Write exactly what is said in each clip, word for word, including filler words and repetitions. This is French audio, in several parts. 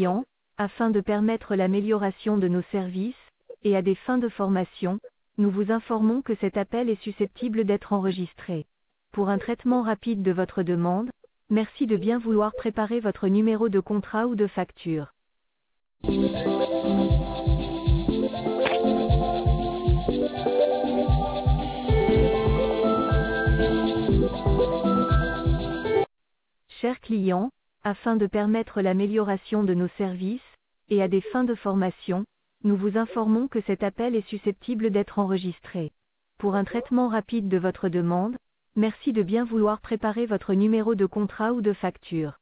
client, afin de permettre l'amélioration de nos services, et à des fins de formation, nous vous informons que cet appel est susceptible d'être enregistré. Pour un traitement rapide de votre demande, merci de bien vouloir préparer votre numéro de contrat ou de facture. Chers clients, afin de permettre l'amélioration de nos services, et à des fins de formation, nous vous informons que cet appel est susceptible d'être enregistré. Pour un traitement rapide de votre demande, merci de bien vouloir préparer votre numéro de contrat ou de facture.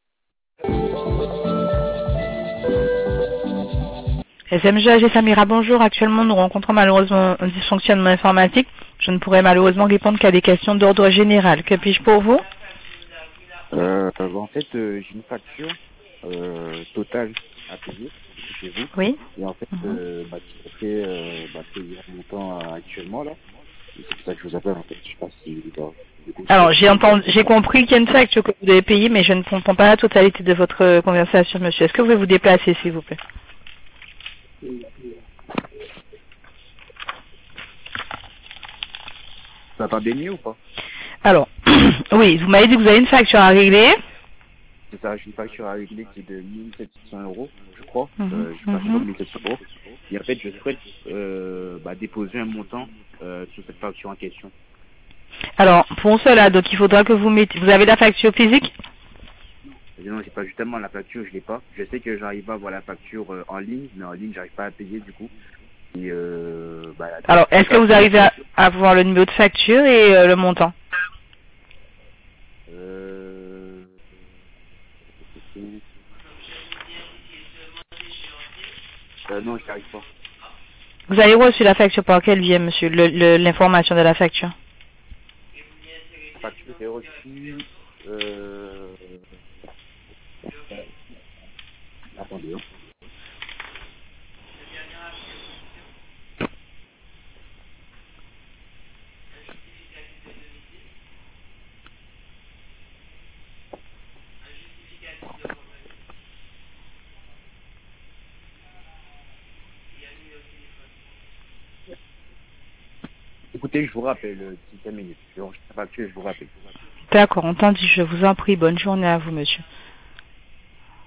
S M G A G Samira, bonjour. Actuellement, nous rencontrons malheureusement un dysfonctionnement informatique. Je ne pourrai malheureusement répondre qu'à des questions d'ordre général. Que puis-je pour vous? Euh, en fait, euh, j'ai une facture euh, totale à payer chez vous. Oui. Et en fait, Mm-hmm. euh, bah, qui fait euh, bah, payer un montant euh, actuellement là. Et c'est pour ça que je vous appelle en fait. Je sais pas si. Bah, du coup, Alors, je j'ai entendu, j'ai compris qu'il y a une facture que vous devez payer, mais je ne comprends pas la totalité de votre euh, conversation, monsieur. Est-ce que vous pouvez vous déplacer, s'il vous plaît? Vous entendez mieux ou pas? Alors, oui, vous m'avez dit que vous avez une facture à régler. C'est ça, j'ai une facture à régler qui est de mille sept cents euros, je crois. Mm-hmm. Euh, je passe Mm-hmm. pas mille sept cents euros. Et en fait, je souhaite euh, bah, déposer un montant euh, sur cette facture en question. Alors, pour cela, donc il faudra que vous mettiez... Vous avez la facture physique? Et non, j'ai pas justement la facture, je l'ai pas. Je sais que j'arrive à voir la facture euh, en ligne, mais en ligne, j'arrive pas à payer du coup. Et euh, bah, la- Alors, est-ce que vous arrivez à, à voir le numéro de facture et euh, le montant? Euh... euh, non, je n'y arrive pas. Vous avez reçu la facture par quel biais, monsieur, le- le- l'information de la facture? La facture est reçue. Euh... Attendez. Hein. Écoutez, je vous rappelle, euh, dix minutes. Je range la facture et je vous rappelle. D'accord, entendu, je vous en prie. Bonne journée à vous, monsieur.